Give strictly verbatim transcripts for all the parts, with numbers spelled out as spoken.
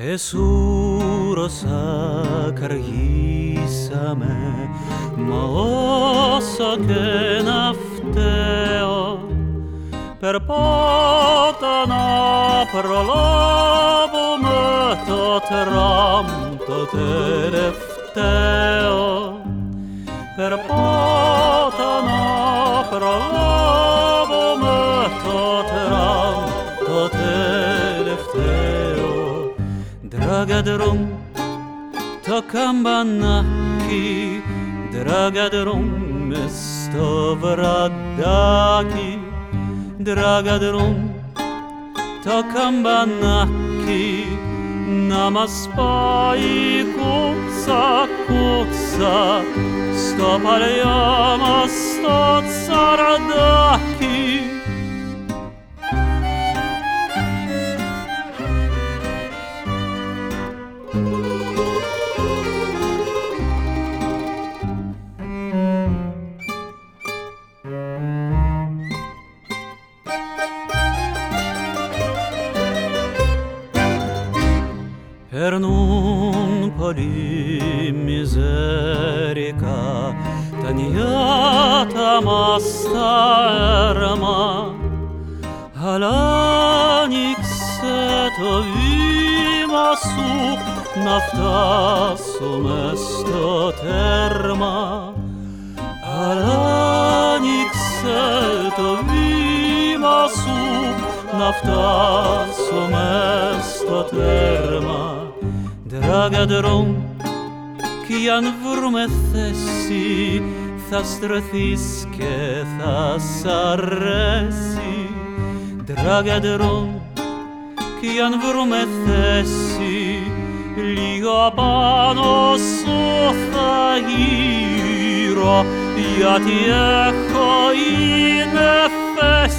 Εσούρωσα, καργίσαμε, μα όσο και να φταίω, περπάτα να προλάβουμε το τραμ το τελευταίο. Περπάτα να προλάβουμε το τραμ το τελευταίο. Δράγαδρομ το καμπανάκι, δράγαδρομ μες στο βραδάκι, δράγαδρομ το καμπανάκι να μας πάει κούτσα κούτσα στο παλιό μας το τσαρδάκι. Περνούν πολλοί μιζέρικα τα νιάτα μας τα έρμα, αλλά άνοιξε το βήμα σου να φτάσουμε στο τέρμα. Αλλά άνοιξε το βήμα σου να φτάσουμε στο τέρμα. Δράγαδρομ, κι αν βρούμε θέση θα στρωθείς και θα σ' αρέσει. Δράγαδρομ, κι αν βρούμε θέση λίγο απάνω σου θα γύρω, γιατί έχω είναι θέση.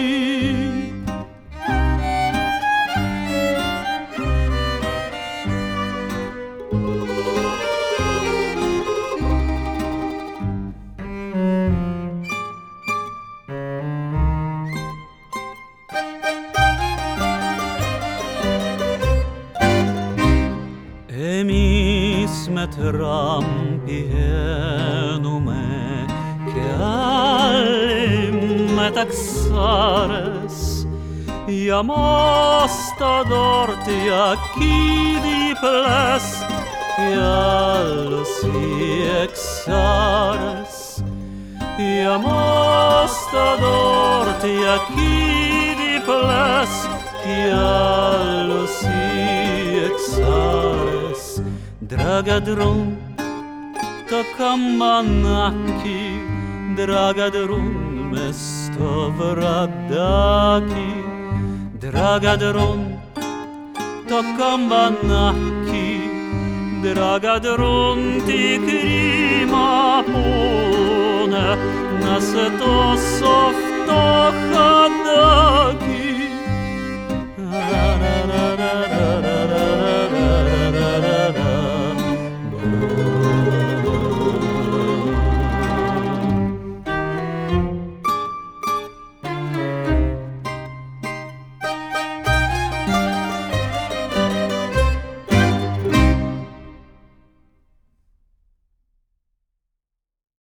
Εμείς με τραμ πηγαίνουμε και άλλοι με ταξάρες, για μας τα δόρτια κι διπλές κι άλλους οι εξάρες. Για μας τα δόρτια κι διπλές κι άλλους οι εξάρες. Δράγαδρομ το καμπανάκι, δράγαδρομ μες στο βραδάκι, δράγαδρομ το καμπανάκι, δράγαδρομ τι κρίμα πούνε να σε τόσο φτωχά